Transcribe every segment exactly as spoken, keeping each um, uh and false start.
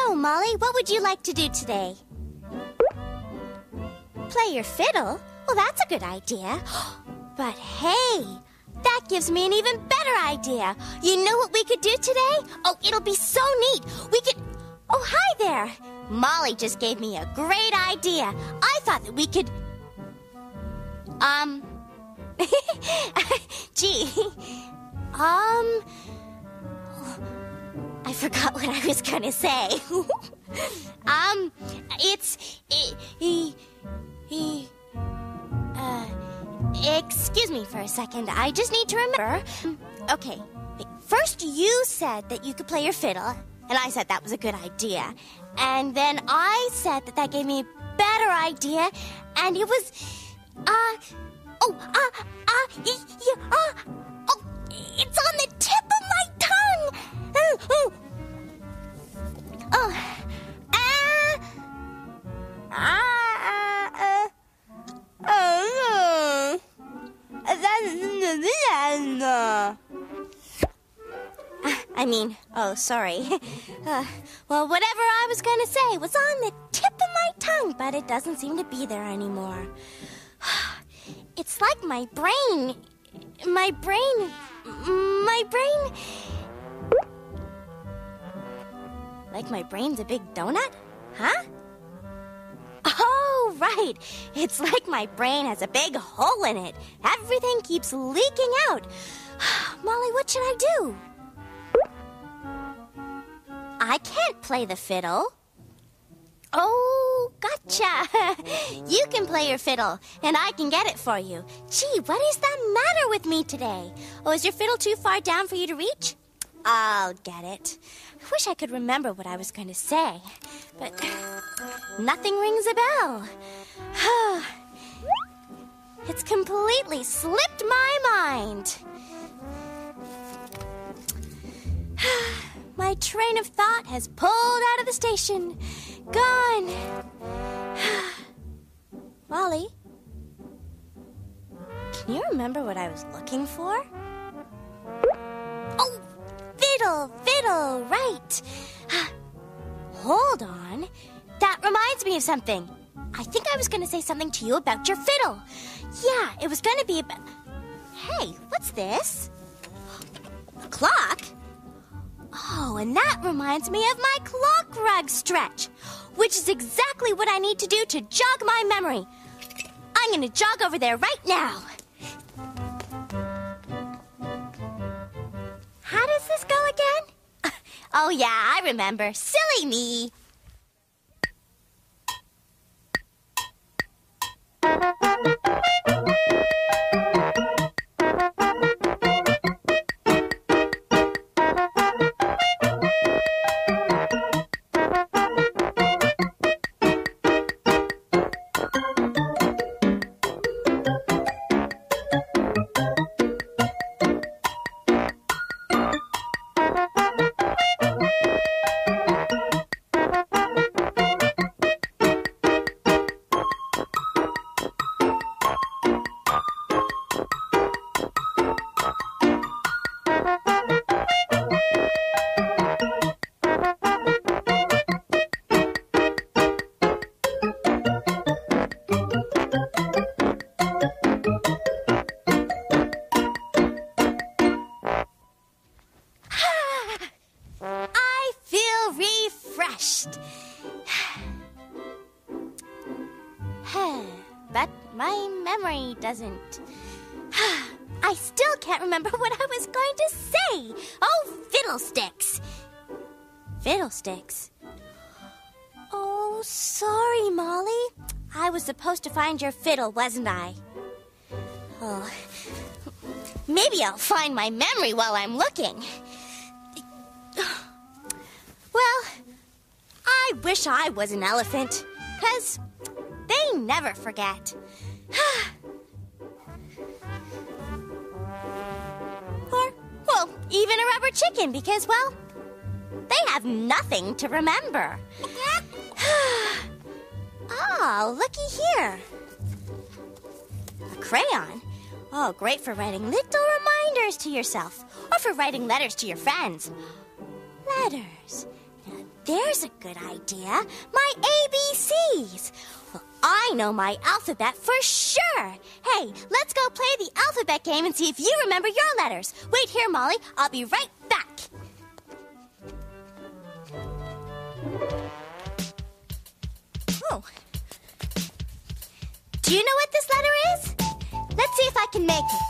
So, Molly, what would you like to do today? Play your fiddle? Well, that's a good idea. But hey, that gives me an even better idea. You know what we could do today? Oh, it'll be so neat. We could... Oh, hi there. Molly just gave me a great idea. I thought that we could... Um... Gee... Um... I forgot what I was gonna say. um, it's... He... He... Uh... Excuse me for a second. I just need to remember. Okay. First, you said that you could play your fiddle, and I said that was a good idea. And then I said that that gave me a better idea, and it was... Uh... Oh, uh... Uh... Y- y- uh... Oh, it's on the tip of my tongue! Oh... Oh... Oh... Uh... Uh... Uh... Oh... I mean, oh, sorry. Uh, well, whatever I was going to say was on the tip of my tongue, but it doesn't seem to be there anymore. It's like my brain... My brain... My brain... Like my brain's a big donut? Huh? Oh, right. It's like my brain has a big hole in it. Everything keeps leaking out. Molly, what should I do? I can't play the fiddle. Oh, gotcha. You can play your fiddle, and I can get it for you. Gee, what is the matter with me today? Oh, is your fiddle too far down for you to reach? I'll get it. I wish I could remember what I was going to say, but nothing rings a bell. It's completely slipped my mind. My train of thought has pulled out of the station. Gone. Molly, can you remember what I was looking for? Oh, fiddle, fiddle, right. Hold on. That reminds me of something. I think I was going to say something to you about your fiddle. Yeah, it was going to be about... Hey, what's this? A clock? Oh, and that reminds me of my clock rug stretch, which is exactly what I need to do to jog my memory. I'm going to jog over there right now. How does this go again? Oh, yeah, I remember. Silly me. But my memory doesn't. I still can't remember what I was going to say. Oh, fiddlesticks. Fiddlesticks? Oh, sorry, Molly. I was supposed to find your fiddle, wasn't I? Oh, maybe I'll find my memory while I'm looking. Well, I wish I was an elephant, 'cause they never forget. Or, well, even a rubber chicken, because, well, they have nothing to remember. Oh, looky here. A crayon. Oh, great for writing little reminders to yourself, or for writing letters to your friends. Letters. Now, there's a good idea. My A B Cs. Well, I know my alphabet for sure. Hey, let's go play the alphabet game and see if you remember your letters. Wait here, Molly. I'll be right back. Oh. Do you know what this letter is? Let's see if I can make it.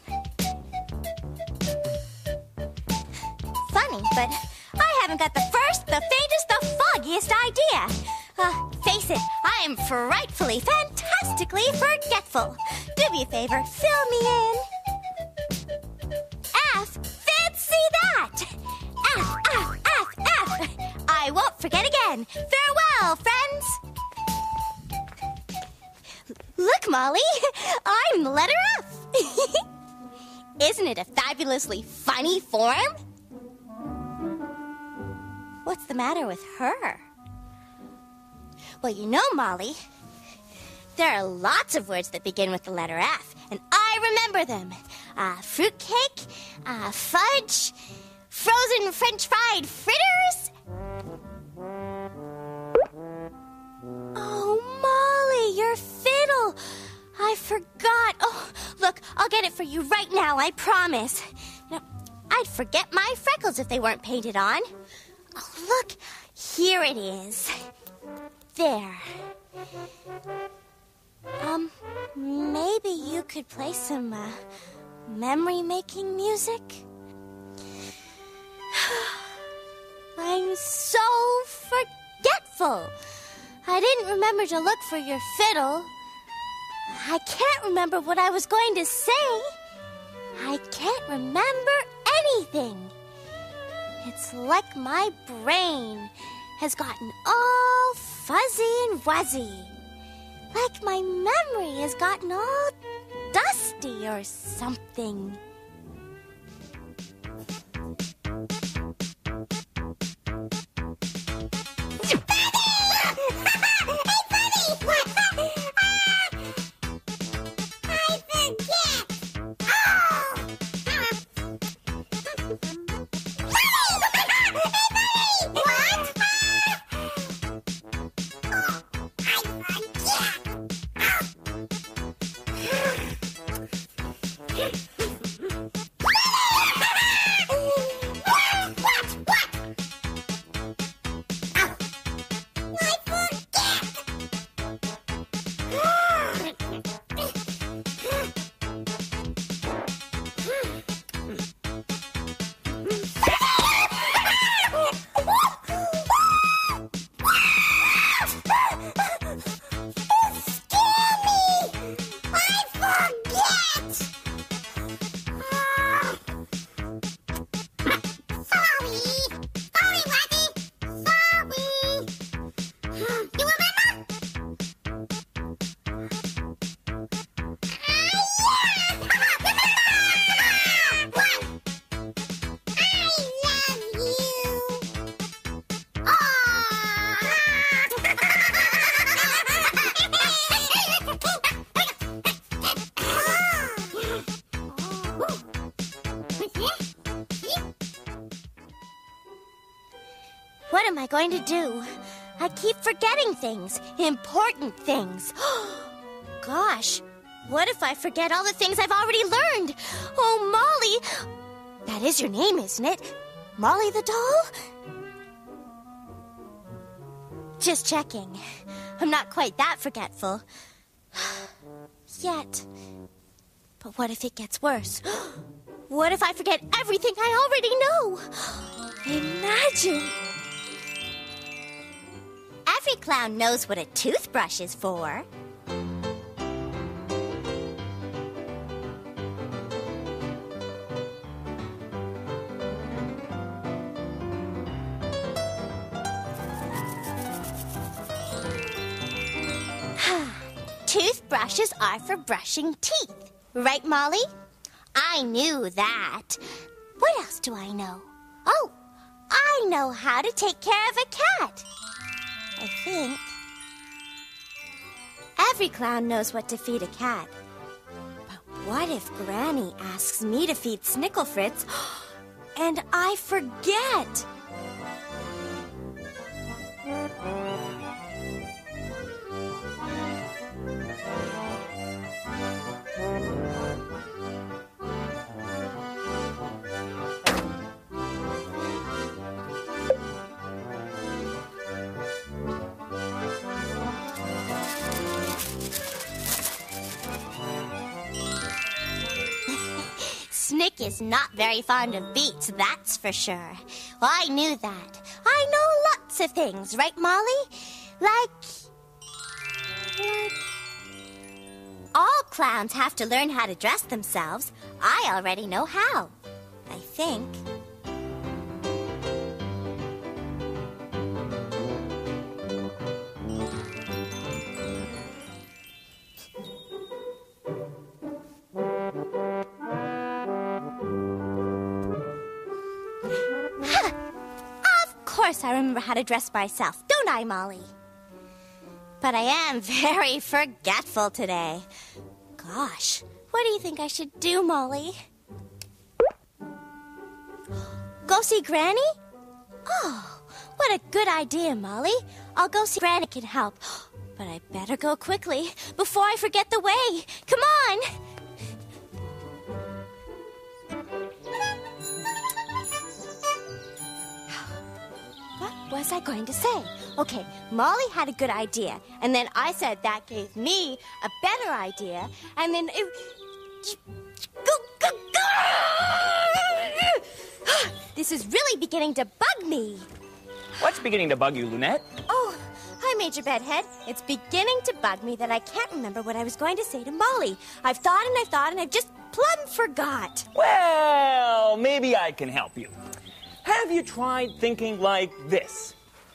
Funny, but I haven't got the first, the faintest, the foggiest idea. Uh, face it, I am frightfully, fantastically forgetful. Do me a favor, fill me in. F, fancy that! F, F, F, F. I won't forget again. Farewell, friends. Look, Molly, I'm the letter F. Isn't it a fabulously funny form? What's the matter with her? Well, you know, Molly, there are lots of words that begin with the letter F, and I remember them. Uh, fruitcake, uh, fudge, frozen French fried fritters. Oh, Molly, your fiddle. I forgot. Oh, look, I'll get it for you right now, I promise. You know, I'd forget my freckles if they weren't painted on. Oh, look, here it is. There. Um, maybe you could play some, uh, memory-making music? I'm so forgetful. I didn't remember to look for your fiddle. I can't remember what I was going to say. I can't remember anything. It's like my brain has gotten all fuzzy and wuzzy. Like my memory has gotten all dusty or something. What am I going to do? I keep forgetting things, important things. Gosh, what if I forget all the things I've already learned? Oh, Molly! That is your name, isn't it? Molly the doll? Just checking. I'm not quite that forgetful. Yet. But what if it gets worse? What if I forget everything I already know? Imagine! Every clown knows what a toothbrush is for. Toothbrushes are for brushing teeth. Right, Molly? I knew that. What else do I know? Oh, I know how to take care of a cat. I think. Every clown knows what to feed a cat. But what if Granny asks me to feed Snickle Fritz and I forget? Dick is not very fond of beets, that's for sure. Well, I knew that. I know lots of things, right, Molly? Like... Like... All clowns have to learn how to dress themselves. I already know how. I think. Of course I remember how to dress myself, don't I, Molly? But I am very forgetful today. Gosh, what do you think I should do, Molly? Go see Granny? Oh, what a good idea, Molly. I'll go see Granny can help. But I better go quickly before I forget the way. Come on! What was I going to say? Okay, Molly had a good idea, and then I said that gave me a better idea, and then it... This is really beginning to bug me. What's beginning to bug you, Lunette? Oh, hi, Major Bedhead. It's beginning to bug me that I can't remember what I was going to say to Molly. I've thought and I've thought and I've just plumb forgot. Well, maybe I can help you. Have you tried thinking like this?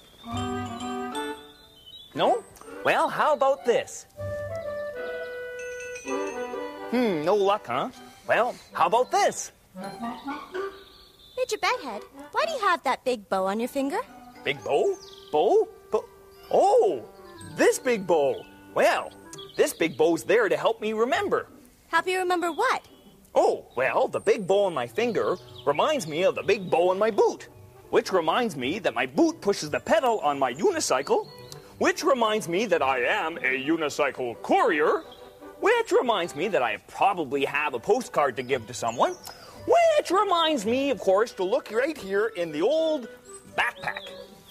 No? Well, how about this? Hmm, no luck, huh? Well, how about this? Major Bedhead, why do you have that big bow on your finger? Big bow? Bow? Bow? Oh, this big bow. Well, this big bow's there to help me remember. Help you remember what? Oh, well, the big bow on my finger reminds me of the big bow on my boot, which reminds me that my boot pushes the pedal on my unicycle, which reminds me that I am a unicycle courier, which reminds me that I probably have a postcard to give to someone, which reminds me, of course, to look right here in the old backpack.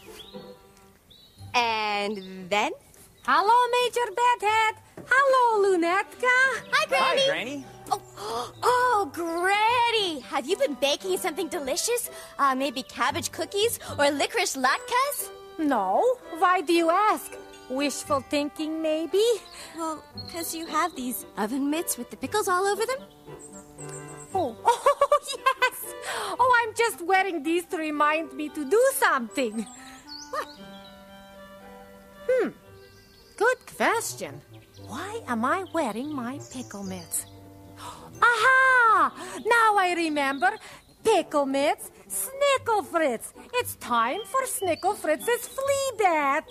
And then? Hello, Major Bedhead. Hello, Lunetka. Hi, Granny. Hi, Granny. Oh, oh, Granny. Have you been baking something delicious? Uh, maybe cabbage cookies or licorice latkes? No. Why do you ask? Wishful thinking, maybe? Well, because you have these oven mitts with the pickles all over them. Oh, oh, yes. Oh, I'm just wearing these to remind me to do something. What? Hmm. Good question. Why am I wearing my pickle mitts? Aha! Now I remember. Pickle mitts, Snickle Fritz. It's time for Snickle Fritz's flea bat.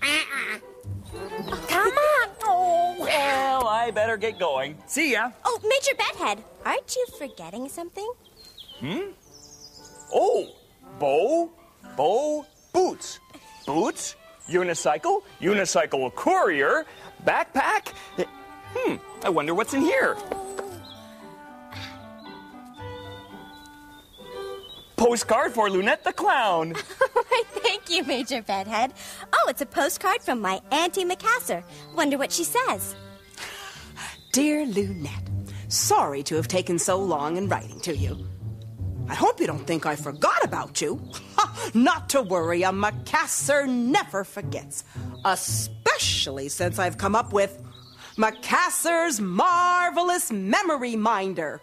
Come on. Oh. Well, I better get going. See ya. Oh, Major Bedhead, aren't you forgetting something? Hmm? Oh, bow, bow, boots. Boots, unicycle, unicycle courier, backpack. Hmm, I wonder what's in here. Postcard for Lunette the Clown. Thank you, Major Bedhead. Oh, it's a postcard from my Auntie Macassar. Wonder what she says. Dear Lunette, sorry to have taken so long in writing to you. I hope you don't think I forgot about you. Ha, not to worry, a Macassar never forgets. Especially since I've come up with Macassar's Marvelous Memory Minder.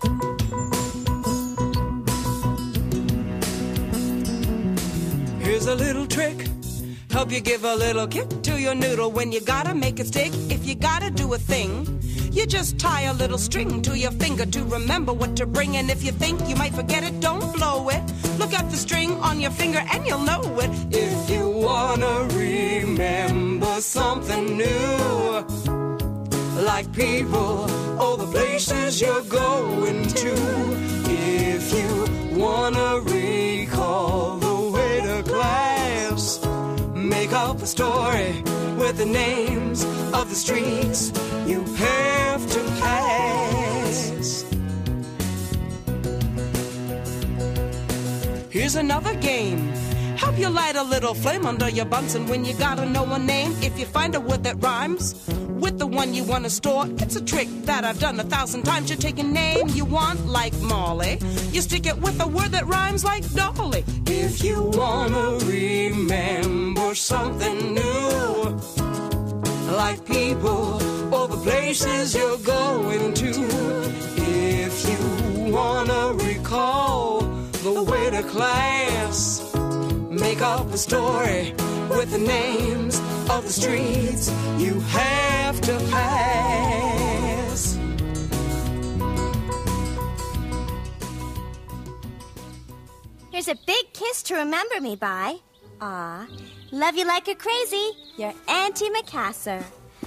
Here's a little trick. Help you give a little kick to your noodle when you gotta make it stick. If you gotta do a thing, you just tie a little string to your finger to remember what to bring. And if you think you might forget it, don't blow it. Look at the string on your finger and you'll know it. If you wanna remember something new, like people or the places you're going to. If you wanna recall the way to class, make up a story with the names of the streets you have to pass. Here's another game. Help you light a little flame under your Bunsen when you gotta know a name. If you find a word that rhymes with the one you want to store. It's a trick that I've done a thousand times. You take a name you want, like Molly. You stick it with a word that rhymes like Dolly. If you want to remember something new, like people or the places you're going to. If you want to recall the way to class, make up a story with the names of the streets you have to pass. Here's a big kiss to remember me by. Aw, love you like a crazy, your Auntie Macassar.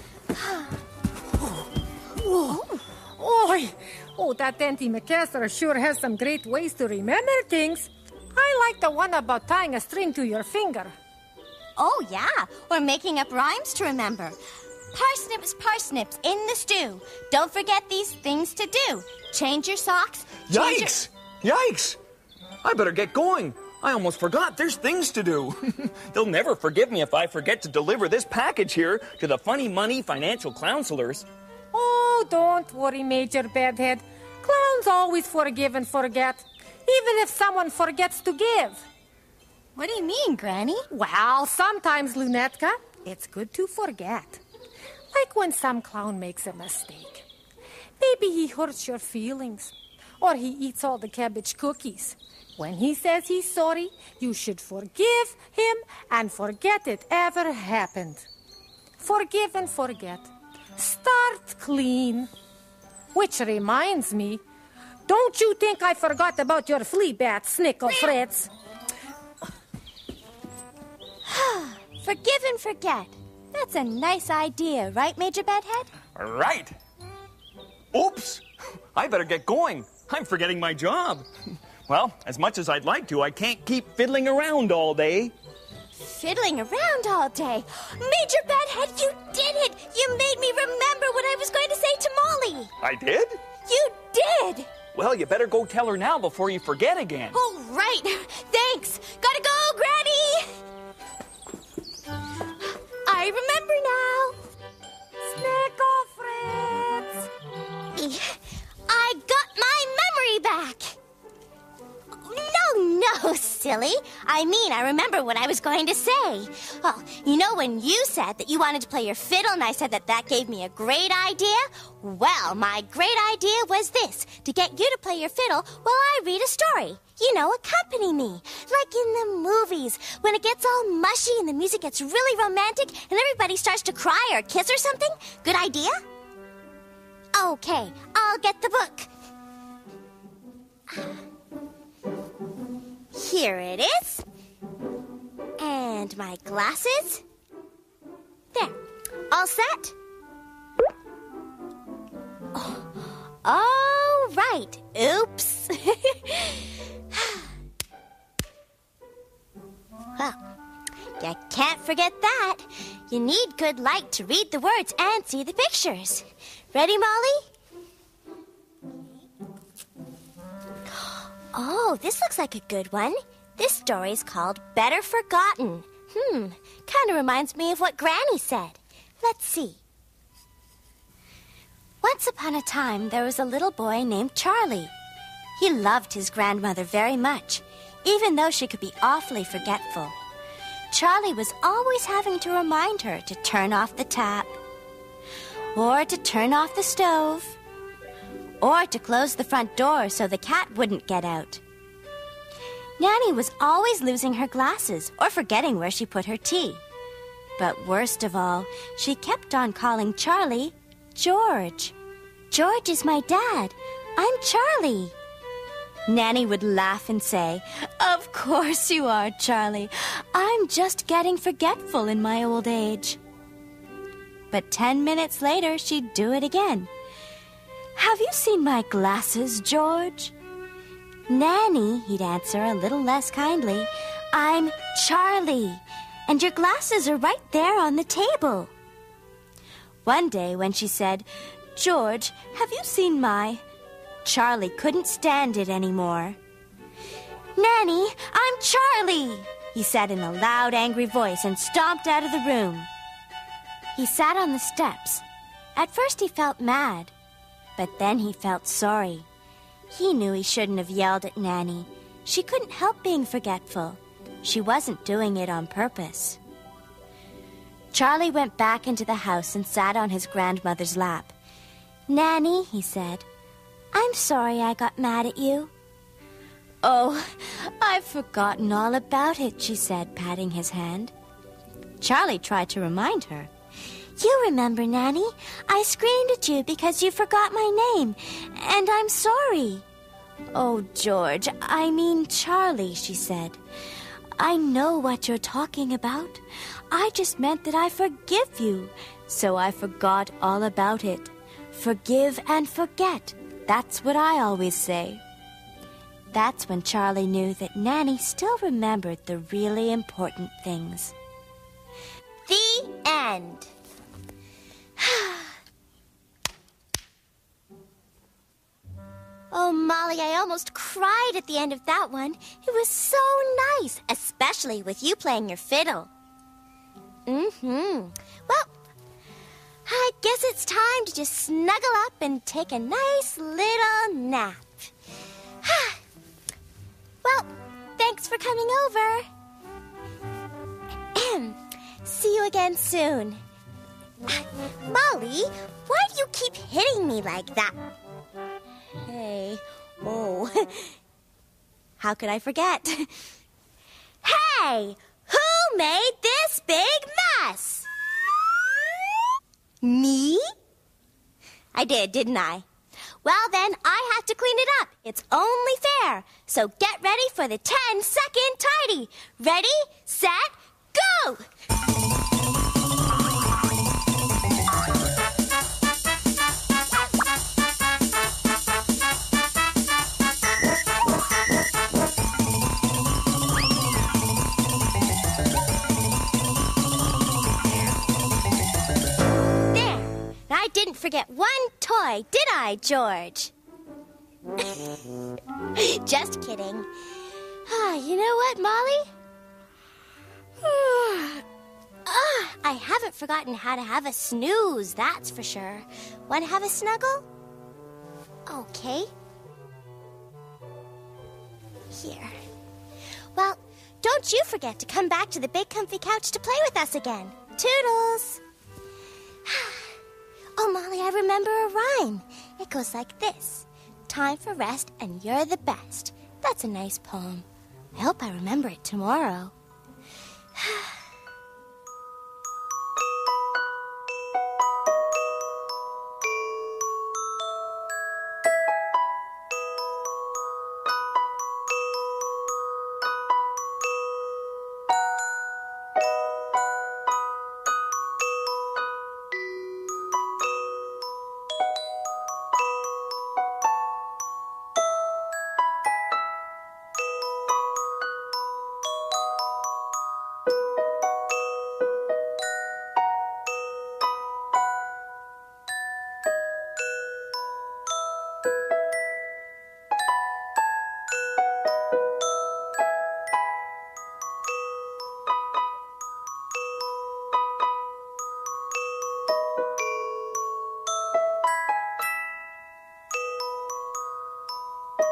Oh, oh, oh, that Auntie Macassar sure has some great ways to remember things. I like the one about tying a string to your finger. Oh, yeah, or making up rhymes to remember. Parsnips, parsnips in the stew. Don't forget these things to do. Change your socks. change Yikes! Yikes! I better get going. I almost forgot. There's things to do. They'll never forgive me if I forget to deliver this package here to the Funny Money Financial Counselors. Oh, don't worry, Major Bedhead. Clowns always forgive and forget, even if someone forgets to give. What do you mean, Granny? Well, sometimes, Lunetka, it's good to forget. Like when some clown makes a mistake. Maybe he hurts your feelings, or he eats all the cabbage cookies. When he says he's sorry, you should forgive him and forget it ever happened. Forgive and forget. Start clean. Which reminds me, don't you think I forgot about your flea bat, Snickle Fritz? Forgive and forget. That's a nice idea, right, Major Bedhead? Right. Oops! I better get going. I'm forgetting my job. Well, as much as I'd like to, I can't keep fiddling around all day. Fiddling around all day? Major Bedhead, you did it! You made me remember what I was going to say to Molly. I did? You did! Well, you better go tell her now before you forget again. Oh, right. Thanks. Gotta go, Granny! I remember now. Snickle Fritz! I got my memory back. No, no, silly. I mean, I remember what I was going to say. Well, you know when you said that you wanted to play your fiddle and I said that that gave me a great idea? Well, my great idea was this, to get you to play your fiddle while I read a story. You know, accompany me. Like in the movies, when it gets all mushy and the music gets really romantic and everybody starts to cry or kiss or something. Good idea? Okay, I'll get the book. Here it is. And my glasses. There. All set? Oh, all right. Oops. Well, you can't forget that. You need good light to read the words and see the pictures. Ready, Molly? Oh, this looks like a good one. This story's called Better Forgotten. Hmm, kind of reminds me of what Granny said. Let's see. Once upon a time, there was a little boy named Charlie. He loved his grandmother very much, even though she could be awfully forgetful. Charlie was always having to remind her to turn off the tap, or to turn off the stove, or to close the front door so the cat wouldn't get out. Nanny was always losing her glasses or forgetting where she put her tea. But worst of all, she kept on calling Charlie George. George is my dad. I'm Charlie. Nanny would laugh and say, "Of course you are, Charlie. I'm just getting forgetful in my old age." But ten minutes later, she'd do it again. "Have you seen my glasses, George?" "Nanny," he'd answer a little less kindly, "I'm Charlie, and your glasses are right there on the table." One day when she said, "George, have you seen my..." Charlie couldn't stand it anymore. "Nanny, I'm Charlie," he said in a loud, angry voice and stomped out of the room. He sat on the steps, At first he felt mad, but then he felt sorry. He knew he shouldn't have yelled at Nanny. She couldn't help being forgetful. She wasn't doing it on purpose. Charlie went back into the house and sat on his grandmother's lap. "Nanny," he said, "I'm sorry I got mad at you." "Oh, I've forgotten all about it," she said, patting his hand. Charlie tried to remind her. "You remember, Nanny, I screamed at you because you forgot my name, and I'm sorry." "Oh, George, I mean Charlie," she said. "I know what you're talking about. I just meant that I forgive you, so I forgot all about it. Forgive and forget. That's what I always say." That's when Charlie knew that Nanny still remembered the really important things. The end. Oh, Molly, I almost cried at the end of that one. It was so nice, especially with you playing your fiddle. Mm-hmm. Well, I guess it's time to just snuggle up and take a nice little nap. Well, thanks for coming over. See you again soon. Molly, why do you keep hitting me like that? Hey, oh, how could I forget? Hey, who made this big mess? Me? I did, didn't I? Well, then, I have to clean it up. It's only fair. So get ready for the ten-second tidy. Ready, set, go! I didn't forget one toy, did I, George? Just kidding. Ah, you know what, Molly? Ah, I haven't forgotten how to have a snooze, that's for sure. Want to have a snuggle? Okay. Here. Well, don't you forget to come back to the big comfy couch to play with us again. Toodles! Oh, Molly, I remember a rhyme. It goes like this. Time for rest and you're the best. That's a nice poem. I hope I remember it tomorrow.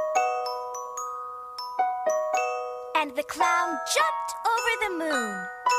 And the clown jumped over the moon.